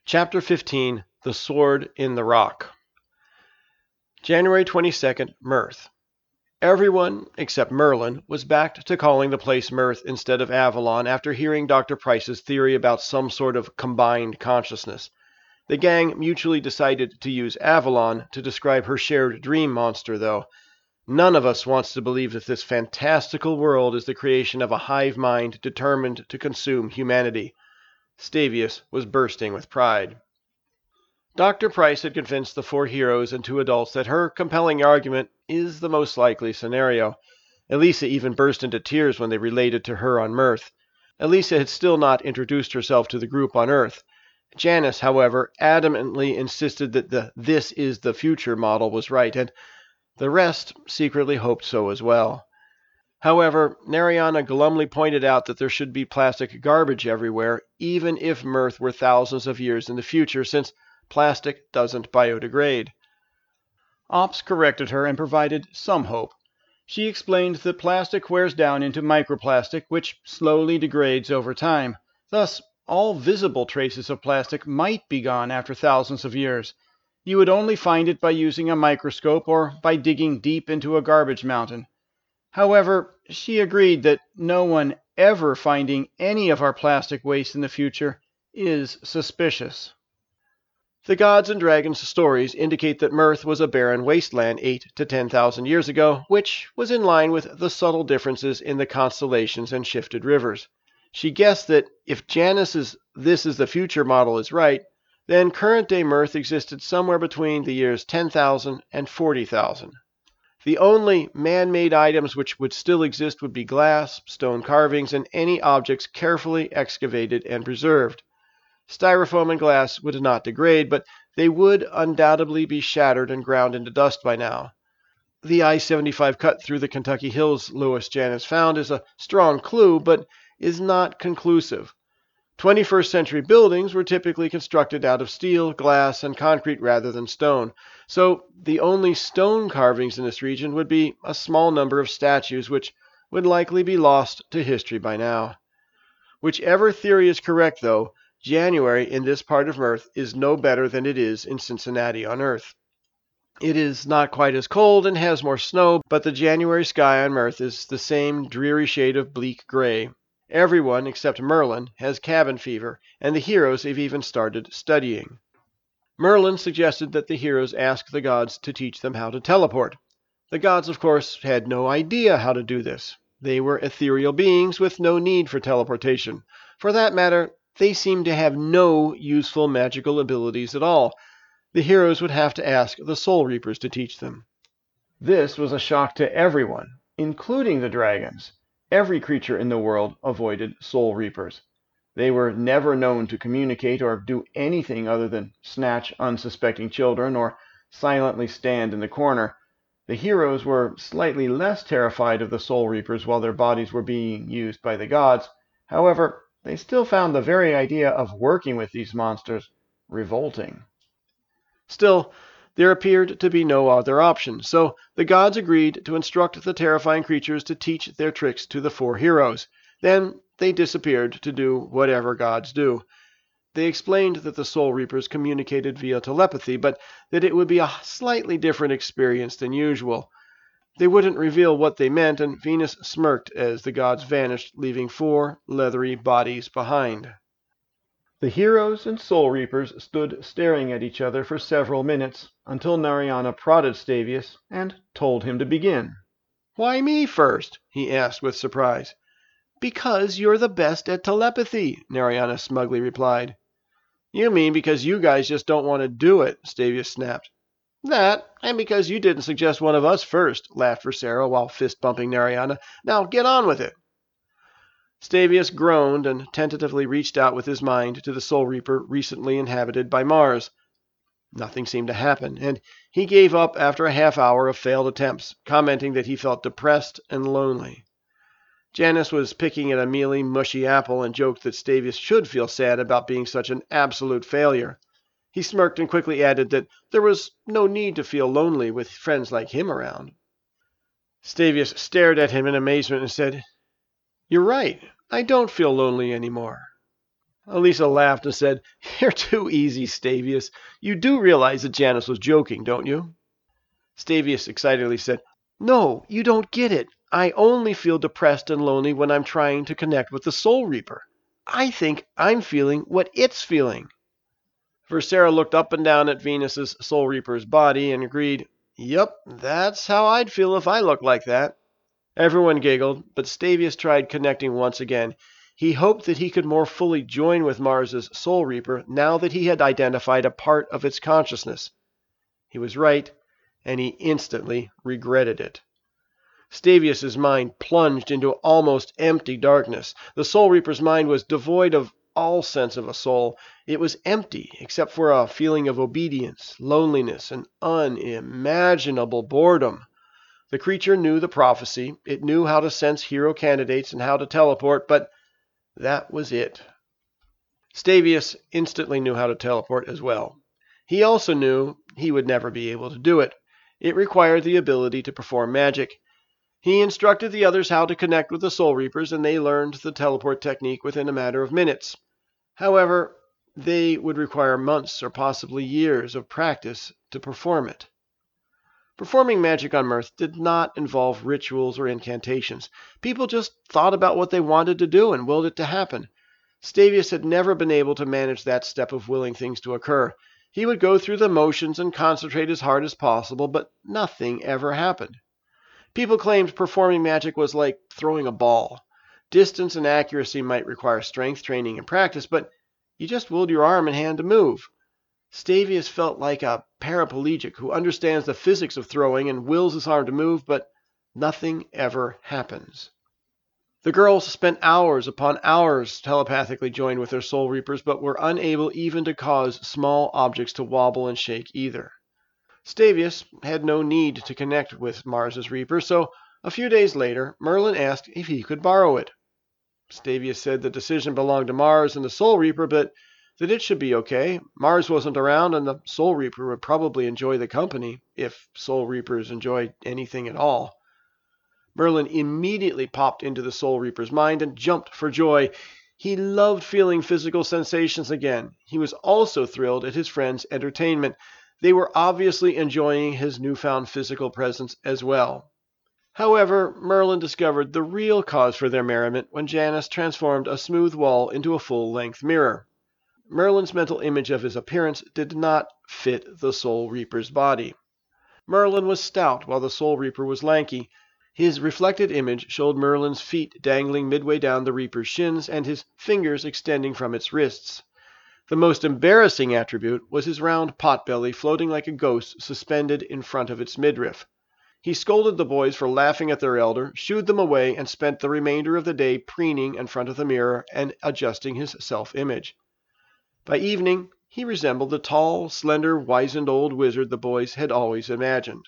Chapter 15 The Sword in the Rock. January 22nd, Mirth. Everyone, except Merlin, was back to calling the place Mirth instead of Avalon after hearing Dr. Price's theory about some sort of combined consciousness. The gang mutually decided to use Avalon to describe her shared dream monster, though. None of us wants to believe that this fantastical world is the creation of a hive mind determined to consume humanity. Stavius was bursting with pride. Dr. Price had convinced the four heroes and two adults that her compelling argument is the most likely scenario. Elisa even burst into tears when they related to her on Mirth. Elisa had still not introduced herself to the group on Earth. Janice, however, adamantly insisted that the "this is the future" model was right, and the rest secretly hoped so as well. However, Nariana glumly pointed out that there should be plastic garbage everywhere, even if Mirth were thousands of years in the future, since plastic doesn't biodegrade. Ops corrected her and provided some hope. She explained that plastic wears down into microplastic, which slowly degrades over time. Thus, all visible traces of plastic might be gone after thousands of years. You would only find it by using a microscope or by digging deep into a garbage mountain. However, she agreed that no one ever finding any of our plastic waste in the future is suspicious. The Gods and Dragons stories indicate that Mirth was a barren wasteland 8 to 10,000 years ago, which was in line with the subtle differences in the constellations and shifted rivers. She guessed that if Janice's "this is the future" model is right, then current-day Mirth existed somewhere between the years 10,000 and 40,000. The only man-made items which would still exist would be glass, stone carvings, and any objects carefully excavated and preserved. Styrofoam and glass would not degrade, but they would undoubtedly be shattered and ground into dust by now. The I-75 cut through the Kentucky hills Louis Janice found is a strong clue, but is not conclusive. 21st century buildings were typically constructed out of steel, glass, and concrete rather than stone, so the only stone carvings in this region would be a small number of statues which would likely be lost to history by now. Whichever theory is correct, though, January in this part of Mirth is no better than it is in Cincinnati on Earth. It is not quite as cold and has more snow, but the January sky on Mirth is the same dreary shade of bleak gray. Everyone, except Merlin, has cabin fever, and the heroes have even started studying. Merlin suggested that the heroes ask the gods to teach them how to teleport. The gods, of course, had no idea how to do this. They were ethereal beings with no need for teleportation. For that matter, they seemed to have no useful magical abilities at all. The heroes would have to ask the Soul Reapers to teach them. This was a shock to everyone, including the dragons. Every creature in the world avoided Soul Reapers. They were never known to communicate or do anything other than snatch unsuspecting children or silently stand in the corner. The heroes were slightly less terrified of the Soul Reapers while their bodies were being used by the gods. However, they still found the very idea of working with these monsters revolting. Still, there appeared to be no other option, so the gods agreed to instruct the terrifying creatures to teach their tricks to the four heroes. Then they disappeared to do whatever gods do. They explained that the Soul Reapers communicated via telepathy, but that it would be a slightly different experience than usual. They wouldn't reveal what they meant, and Venus smirked as the gods vanished, leaving four leathery bodies behind. The heroes and Soul Reapers stood staring at each other for several minutes, until Nariana prodded Stavius and told him to begin. "Why me first?" he asked with surprise. "Because you're the best at telepathy," Nariana smugly replied. "You mean because you guys just don't want to do it," Stavius snapped. "That, and because you didn't suggest one of us first," laughed Versera while fist-bumping Nariana. "Now get on with it." Stavius groaned and tentatively reached out with his mind to the Soul Reaper recently inhabited by Mars. Nothing seemed to happen, and he gave up after a half-hour of failed attempts, commenting that he felt depressed and lonely. Janice was picking at a mealy, mushy apple and joked that Stavius should feel sad about being such an absolute failure. He smirked and quickly added that there was no need to feel lonely with friends like him around. Stavius stared at him in amazement and said, "You're right. I don't feel lonely anymore." Elisa laughed and said, "You're too easy, Stavius. You do realize that Janice was joking, don't you?" Stavius excitedly said, "No, you don't get it. I only feel depressed and lonely when I'm trying to connect with the Soul Reaper. I think I'm feeling what it's feeling." Versera looked up and down at Venus's Soul Reaper's body and agreed, "Yep, that's how I'd feel if I looked like that." Everyone giggled, but Stavius tried connecting once again. He hoped that he could more fully join with Mars's Soul Reaper now that he had identified a part of its consciousness. He was right, and he instantly regretted it. Stavius's mind plunged into almost empty darkness. The Soul Reaper's mind was devoid of all sense of a soul. It was empty, except for a feeling of obedience, loneliness, and unimaginable boredom. The creature knew the prophecy. It knew how to sense hero candidates and how to teleport, but that was it. Stavius instantly knew how to teleport as well. He also knew he would never be able to do it. It required the ability to perform magic. He instructed the others how to connect with the Soul Reapers, and they learned the teleport technique within a matter of minutes. However, they would require months or possibly years of practice to perform it. Performing magic on Mirth did not involve rituals or incantations. People just thought about what they wanted to do and willed it to happen. Stavius had never been able to manage that step of willing things to occur. He would go through the motions and concentrate as hard as possible, but nothing ever happened. People claimed performing magic was like throwing a ball. Distance and accuracy might require strength training and practice, but you just willed your arm and hand to move. Stavius felt like a paraplegic who understands the physics of throwing and wills his arm to move, but nothing ever happens. The girls spent hours upon hours telepathically joined with their Soul Reapers, but were unable even to cause small objects to wobble and shake either. Stavius had no need to connect with Mars's Reaper, so a few days later, Merlin asked if he could borrow it. Stavius said the decision belonged to Mars and the Soul Reaper, but that it should be okay. Mars wasn't around, and the Soul Reaper would probably enjoy the company, if Soul Reapers enjoyed anything at all. Merlin immediately popped into the Soul Reaper's mind and jumped for joy. He loved feeling physical sensations again. He was also thrilled at his friends' entertainment. They were obviously enjoying his newfound physical presence as well. However, Merlin discovered the real cause for their merriment when Janice transformed a smooth wall into a full-length mirror. Merlin's mental image of his appearance did not fit the Soul Reaper's body. Merlin was stout while the Soul Reaper was lanky. His reflected image showed Merlin's feet dangling midway down the Reaper's shins and his fingers extending from its wrists. The most embarrassing attribute was his round potbelly floating like a ghost suspended in front of its midriff. He scolded the boys for laughing at their elder, shooed them away, and spent the remainder of the day preening in front of the mirror and adjusting his self-image. By evening, he resembled the tall, slender, wizened old wizard the boys had always imagined.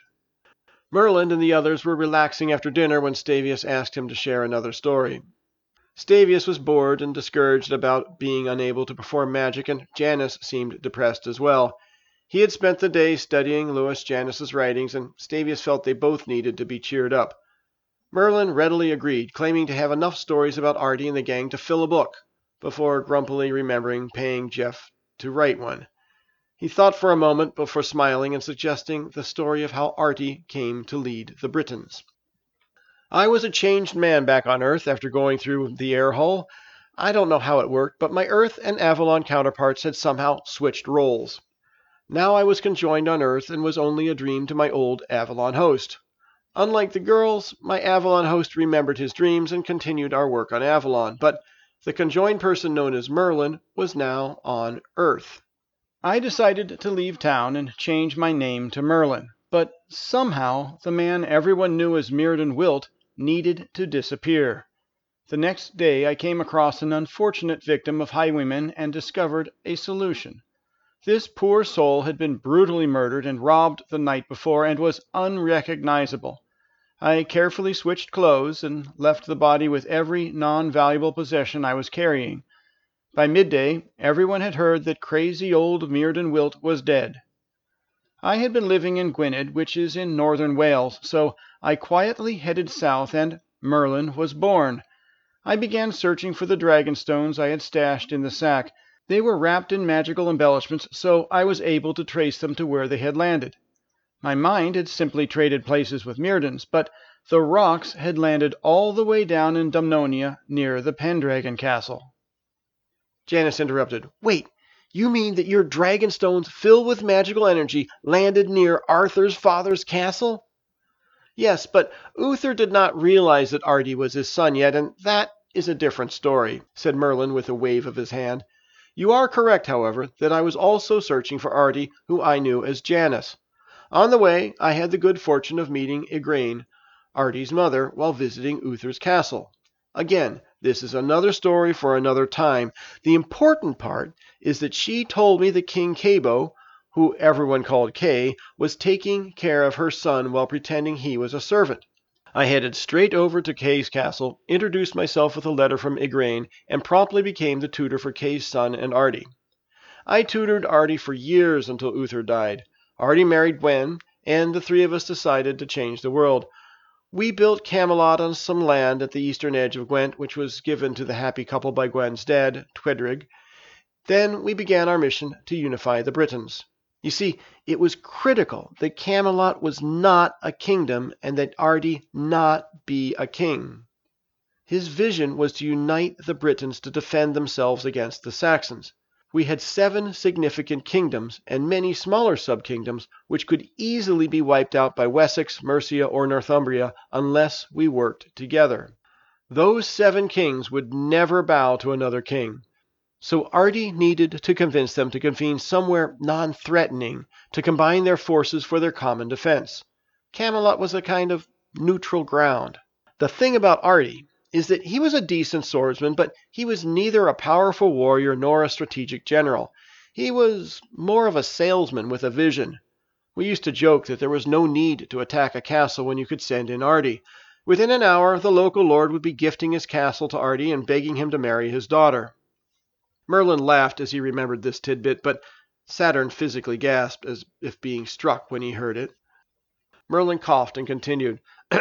Merlin and the others were relaxing after dinner when Stavius asked him to share another story. Stavius was bored and discouraged about being unable to perform magic, and Janice seemed depressed as well. He had spent the day studying Louis Janice's writings, and Stavius felt they both needed to be cheered up. Merlin readily agreed, claiming to have enough stories about Artie and the gang to fill a book, before grumpily remembering paying Jeff to write one. He thought for a moment before smiling and suggesting the story of how Artie came to lead the Britons. "I was a changed man back on Earth after going through the air hull. I don't know how it worked, but my Earth and Avalon counterparts had somehow switched roles. Now I was conjoined on Earth and was only a dream to my old Avalon host. Unlike the girls, my Avalon host remembered his dreams and continued our work on Avalon, but the conjoined person known as Merlin was now on Earth. I decided to leave town and change my name to Merlin, but somehow the man everyone knew as Mirrodin Wilt needed to disappear. The next day I came across an unfortunate victim of highwaymen and discovered a solution. This poor soul had been brutally murdered and robbed the night before and was unrecognizable. I carefully switched clothes and left the body with every non-valuable possession I was carrying. By midday, everyone had heard that crazy old Mirrodin Wilt was dead. I had been living in Gwynedd, which is in northern Wales, so I quietly headed south and Merlin was born. I began searching for the dragon stones I had stashed in the sack. They were wrapped in magical embellishments, so I was able to trace them to where they had landed. My mind had simply traded places with Myrddin's, but the rocks had landed all the way down in Dumnonia, near the Pendragon Castle. Janice interrupted. Wait, you mean that your dragon stones filled with magical energy landed near Arthur's father's castle? Yes, but Uther did not realize that Artie was his son yet, and that is a different story, said Merlin with a wave of his hand. You are correct, however, that I was also searching for Artie, who I knew as Janice. On the way, I had the good fortune of meeting Igraine, Artie's mother, while visiting Uther's castle. Again, this is another story for another time. The important part is that she told me that King Cabo, who everyone called Kay, was taking care of her son while pretending he was a servant. I headed straight over to Kay's castle, introduced myself with a letter from Igraine, and promptly became the tutor for Kay's son and Artie. I tutored Artie for years until Uther died. Artie married Gwen, and the three of us decided to change the world. We built Camelot on some land at the eastern edge of Gwent, which was given to the happy couple by Gwen's dad, Twedrig. Then we began our mission to unify the Britons. You see, it was critical that Camelot was not a kingdom and that Artie not be a king. His vision was to unite the Britons to defend themselves against the Saxons. We had 7 significant kingdoms and many smaller sub-kingdoms which could easily be wiped out by Wessex, Mercia, or Northumbria unless we worked together. Those 7 kings would never bow to another king. So Artie needed to convince them to convene somewhere non-threatening to combine their forces for their common defense. Camelot was a kind of neutral ground. The thing about Artie is that he was a decent swordsman, but he was neither a powerful warrior nor a strategic general. He was more of a salesman with a vision. We used to joke that there was no need to attack a castle when you could send in Artie. Within an hour, the local lord would be gifting his castle to Artie and begging him to marry his daughter. Merlin laughed as he remembered this tidbit, but Saturn physically gasped as if being struck when he heard it. Merlin coughed and continued.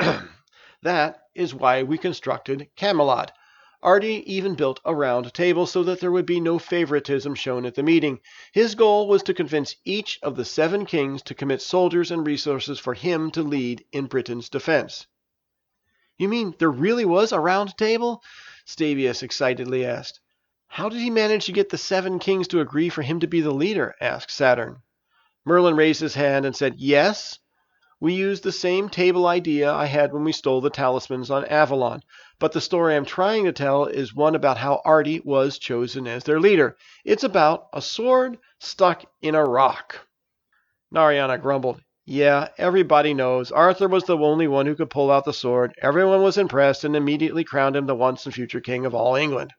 That is why we constructed Camelot. Artie even built a round table so that there would be no favoritism shown at the meeting. His goal was to convince each of the 7 kings to commit soldiers and resources for him to lead in Britain's defense. You mean there really was a round table? Stavius excitedly asked. How did he manage to get the 7 kings to agree for him to be the leader? Asked Saturn. Merlin raised his hand and said, Yes. We used the same table idea I had when we stole the talismans on Avalon, but the story I'm trying to tell is one about how Artie was chosen as their leader. It's about a sword stuck in a rock. Narayana grumbled. Yeah, everybody knows. Arthur was the only one who could pull out the sword. Everyone was impressed and immediately crowned him the once and future king of all England.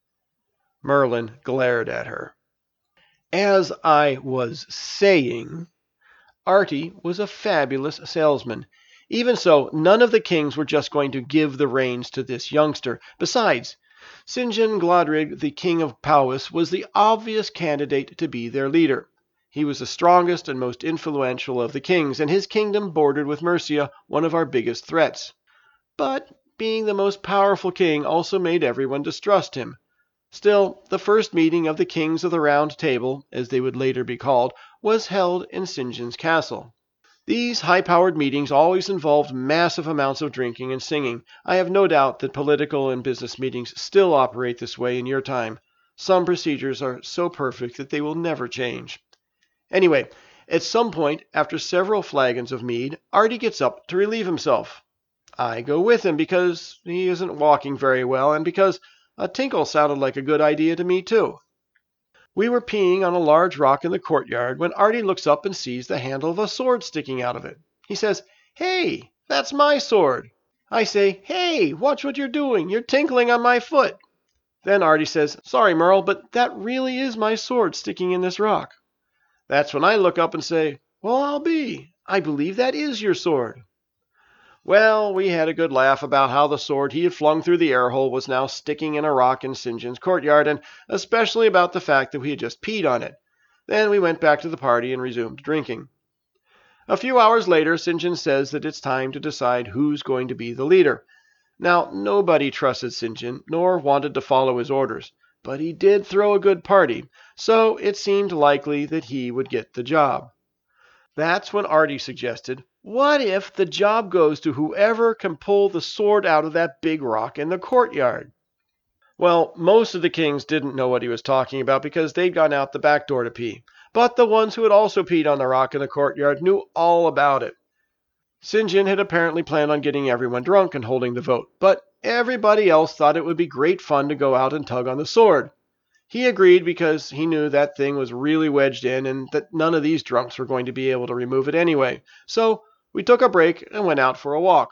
Merlin glared at her. As I was saying, Artie was a fabulous salesman. Even so, none of the kings were just going to give the reins to this youngster. Besides, Sinjin Glodrig, the king of Powys, was the obvious candidate to be their leader. He was the strongest and most influential of the kings, and his kingdom bordered with Mercia, one of our biggest threats. But being the most powerful king also made everyone distrust him. Still, the first meeting of the Kings of the Round Table, as they would later be called, was held in St. John's Castle. These high-powered meetings always involved massive amounts of drinking and singing. I have no doubt that political and business meetings still operate this way in your time. Some procedures are so perfect that they will never change. Anyway, at some point, after several flagons of mead, Artie gets up to relieve himself. I go with him because he isn't walking very well and because a tinkle sounded like a good idea to me, too. We were peeing on a large rock in the courtyard when Artie looks up and sees the handle of a sword sticking out of it. He says, Hey, that's my sword. I say, Hey, watch what you're doing. You're tinkling on my foot. Then Artie says, Sorry, Merle, but that really is my sword sticking in this rock. That's when I look up and say, Well, I'll be. I believe that is your sword. Well, we had a good laugh about how the sword he had flung through the air hole was now sticking in a rock in St. John's courtyard, and especially about the fact that we had just peed on it. Then we went back to the party and resumed drinking. A few hours later, St. John says that it's time to decide who's going to be the leader. Now, nobody trusted St. John, nor wanted to follow his orders, but he did throw a good party, so it seemed likely that he would get the job. That's when Artie suggested, what if the job goes to whoever can pull the sword out of that big rock in the courtyard? Well, most of the kings didn't know what he was talking about because they'd gone out the back door to pee, but the ones who had also peed on the rock in the courtyard knew all about it. St. John had apparently planned on getting everyone drunk and holding the vote, but everybody else thought it would be great fun to go out and tug on the sword. He agreed because he knew that thing was really wedged in and that none of these drunks were going to be able to remove it anyway. So we took a break and went out for a walk.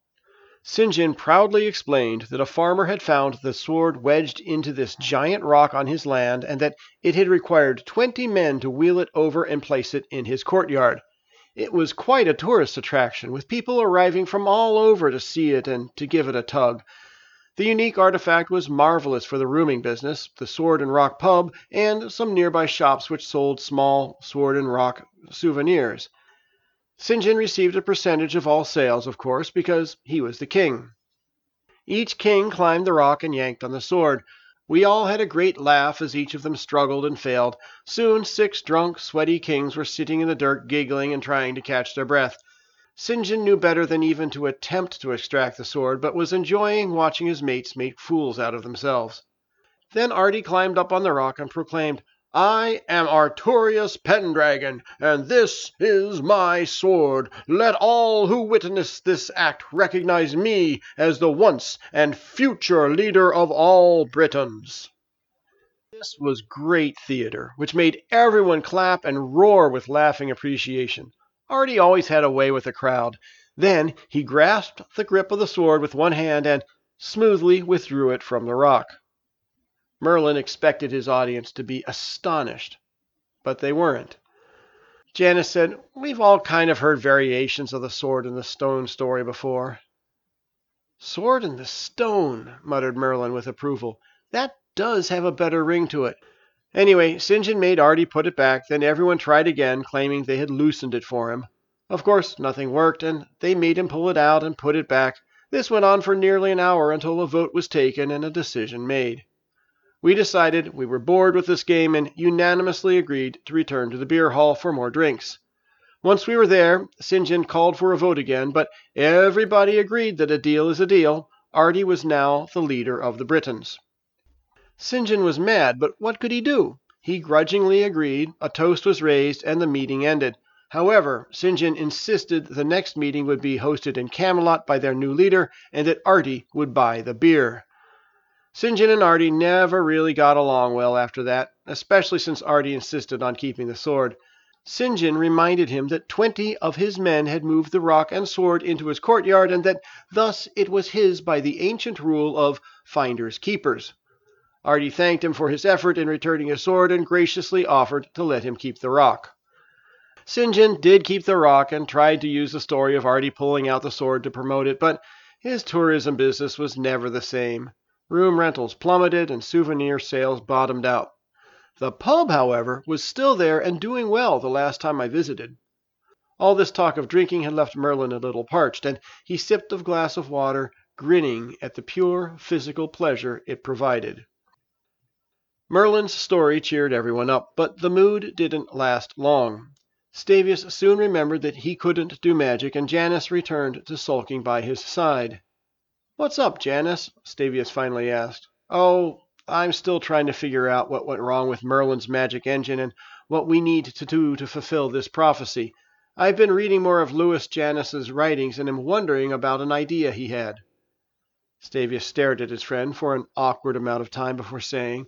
St. John proudly explained that a farmer had found the sword wedged into this giant rock on his land and that it had required 20 men to wheel it over and place it in his courtyard. It was quite a tourist attraction, with people arriving from all over to see it and to give it a tug. The unique artifact was marvelous for the rooming business, the Sword and Rock pub, and some nearby shops which sold small Sword and Rock souvenirs. St. John received a percentage of all sales, of course, because he was the king. Each king climbed the rock and yanked on the sword. We all had a great laugh as each of them struggled and failed. Soon 6 drunk, sweaty kings were sitting in the dirt giggling and trying to catch their breath. St. John knew better than even to attempt to extract the sword, but was enjoying watching his mates make fools out of themselves. Then Artie climbed up on the rock and proclaimed, "I am Artorius Pendragon, and this is my sword. Let all who witness this act recognize me as the once and future leader of all Britons." This was great theater, which made everyone clap and roar with laughing appreciation. Artie always had a way with the crowd. Then he grasped the grip of the sword with one hand and smoothly withdrew it from the rock. Merlin expected his audience to be astonished, but they weren't. Janice said, "We've all kind of heard variations of the sword and the stone story before." "Sword and the stone," muttered Merlin with approval. "That does have a better ring to it." Anyway, St. John made Artie put it back, then everyone tried again, claiming they had loosened it for him. Of course, nothing worked, and they made him pull it out and put it back. This went on for nearly an hour until a vote was taken and a decision made. We decided we were bored with this game and unanimously agreed to return to the beer hall for more drinks. Once we were there, St. John called for a vote again, but everybody agreed that a deal is a deal. Artie was now the leader of the Britons. St. John was mad, but what could he do? He grudgingly agreed, a toast was raised, and the meeting ended. However, St. John insisted the next meeting would be hosted in Camelot by their new leader, and that Artie would buy the beer. St. John and Artie never really got along well after that, especially since Artie insisted on keeping the sword. St. John reminded him that 20 of his men had moved the rock and sword into his courtyard, and that thus it was his by the ancient rule of finders keepers. Artie thanked him for his effort in returning his sword and graciously offered to let him keep the rock. St. John did keep the rock and tried to use the story of Artie pulling out the sword to promote it, but his tourism business was never the same. Room rentals plummeted and souvenir sales bottomed out. The pub, however, was still there and doing well the last time I visited. All this talk of drinking had left Merlin a little parched, and he sipped a glass of water, grinning at the pure physical pleasure it provided. Merlin's story cheered everyone up, but the mood didn't last long. Stavius soon remembered that he couldn't do magic, and Janice returned to sulking by his side. "What's up, Janice?" Stavius finally asked. "Oh, I'm still trying to figure out what went wrong with Merlin's magic engine and what we need to do to fulfill this prophecy. I've been reading more of Louis Janice's writings and am wondering about an idea he had." Stavius stared at his friend for an awkward amount of time before saying,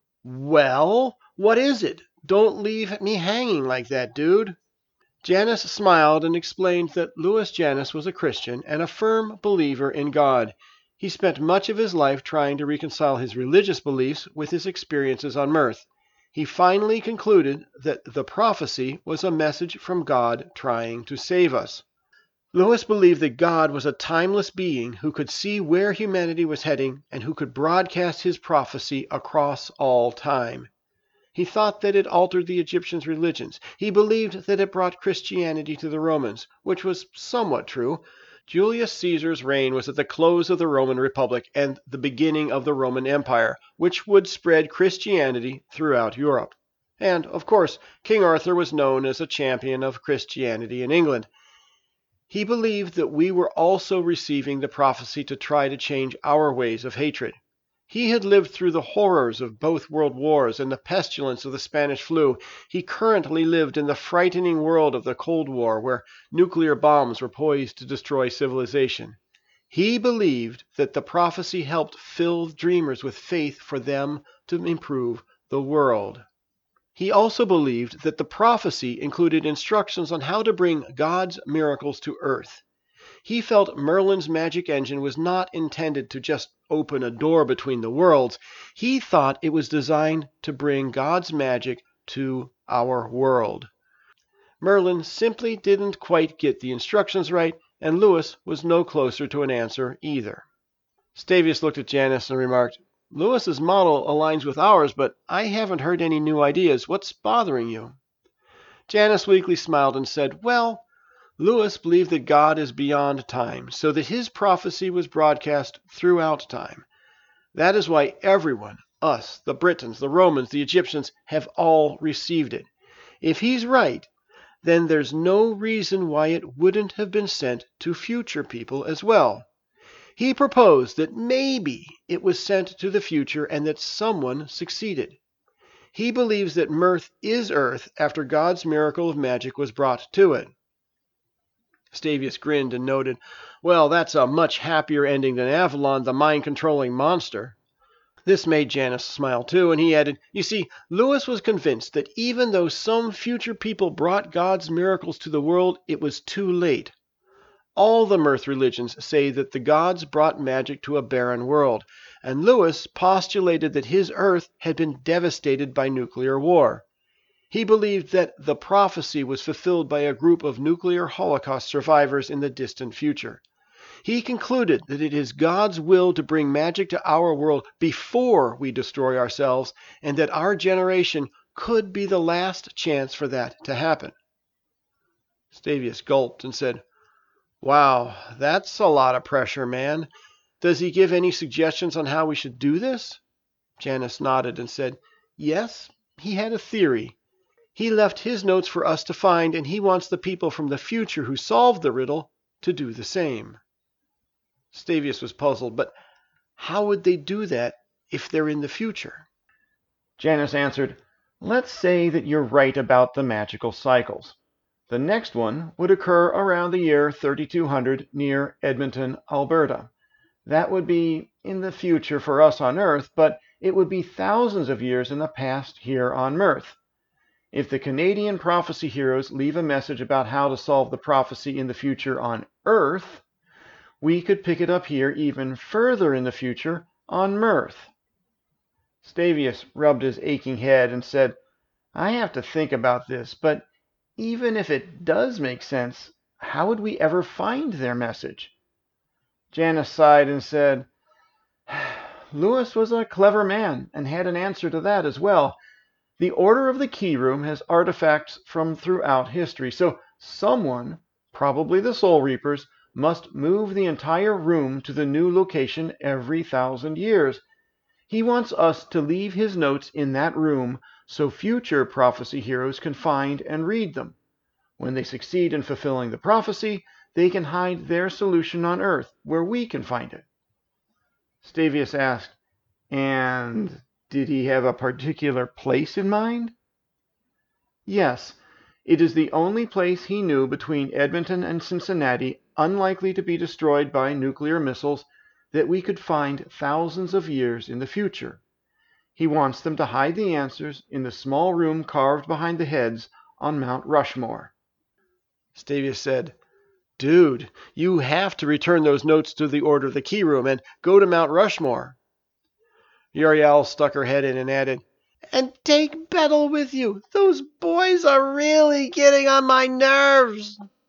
"Well, what is it? Don't leave me hanging like that, dude." Janice smiled and explained that Louis Janice was a Christian and a firm believer in God. He spent much of his life trying to reconcile his religious beliefs with his experiences on Mirth. He finally concluded that the prophecy was a message from God trying to save us. Louis believed that God was a timeless being who could see where humanity was heading and who could broadcast his prophecy across all time. He thought that it altered the Egyptians' religions. He believed that it brought Christianity to the Romans, which was somewhat true. Julius Caesar's reign was at the close of the Roman Republic and the beginning of the Roman Empire, which would spread Christianity throughout Europe. And, of course, King Arthur was known as a champion of Christianity in England. He believed that we were also receiving the prophecy to try to change our ways of hatred. He had lived through the horrors of both world wars and the pestilence of the Spanish flu. He currently lived in the frightening world of the Cold War, where nuclear bombs were poised to destroy civilization. He believed that the prophecy helped fill dreamers with faith for them to improve the world. He also believed that the prophecy included instructions on how to bring God's miracles to earth. He felt Merlin's magic engine was not intended to just open a door between the worlds. He thought it was designed to bring God's magic to our world. Merlin simply didn't quite get the instructions right, and Lewis was no closer to an answer either. Stavius looked at Janus and remarked, "Lewis's model aligns with ours, but I haven't heard any new ideas. What's bothering you?" Janus weakly smiled and said, "Well, Lewis believed that God is beyond time, so that his prophecy was broadcast throughout time. That is why everyone, us, the Britons, the Romans, the Egyptians, have all received it. If he's right, then there's no reason why it wouldn't have been sent to future people as well. He proposed that maybe it was sent to the future and that someone succeeded. He believes that Mirth is Earth after God's miracle of magic was brought to it." Stavius grinned and noted, "Well, that's a much happier ending than Avalon, the mind-controlling monster." This made Janus smile too, and he added, "You see, Lewis was convinced that even though some future people brought God's miracles to the world, it was too late. All the Mirth religions say that the gods brought magic to a barren world, and Lewis postulated that his Earth had been devastated by nuclear war. He believed that the prophecy was fulfilled by a group of nuclear holocaust survivors in the distant future. He concluded that it is God's will to bring magic to our world before we destroy ourselves, and that our generation could be the last chance for that to happen." Stavius gulped and said, "Wow, that's a lot of pressure, man. Does he give any suggestions on how we should do this?" Janus nodded and said, "Yes, he had a theory. He left his notes for us to find, and he wants the people from the future who solved the riddle to do the same." Stavius was puzzled, but how would they do that if they're in the future? Janus answered, "Let's say that you're right about the magical cycles. The next one would occur around the year 3200 near Edmonton, Alberta. That would be in the future for us on Earth, but it would be thousands of years in the past here on Mirth. If the Canadian prophecy heroes leave a message about how to solve the prophecy in the future on Earth, we could pick it up here even further in the future on Mirth." Stavius rubbed his aching head and said, "I have to think about this, but even if it does make sense, how would we ever find their message?" Janus sighed and said, "Lewis was a clever man and had an answer to that as well. The Order of the Key Room has artifacts from throughout history, so someone, probably the Soul Reapers, must move the entire room to the new location every 1,000 years. He wants us to leave his notes in that room so future prophecy heroes can find and read them. When they succeed in fulfilling the prophecy, they can hide their solution on Earth, where we can find it." Stavius asked, "And did he have a particular place in mind?" "Yes. It is the only place he knew between Edmonton and Cincinnati unlikely to be destroyed by nuclear missiles that we could find thousands of years in the future. He wants them to hide the answers in the small room carved behind the heads on Mount Rushmore." Stavius said, "Dude, you have to return those notes to the Order of the Key Room and go to Mount Rushmore." Uriel stuck her head in and added, "And take Bettel with you. Those boys are really getting on my nerves."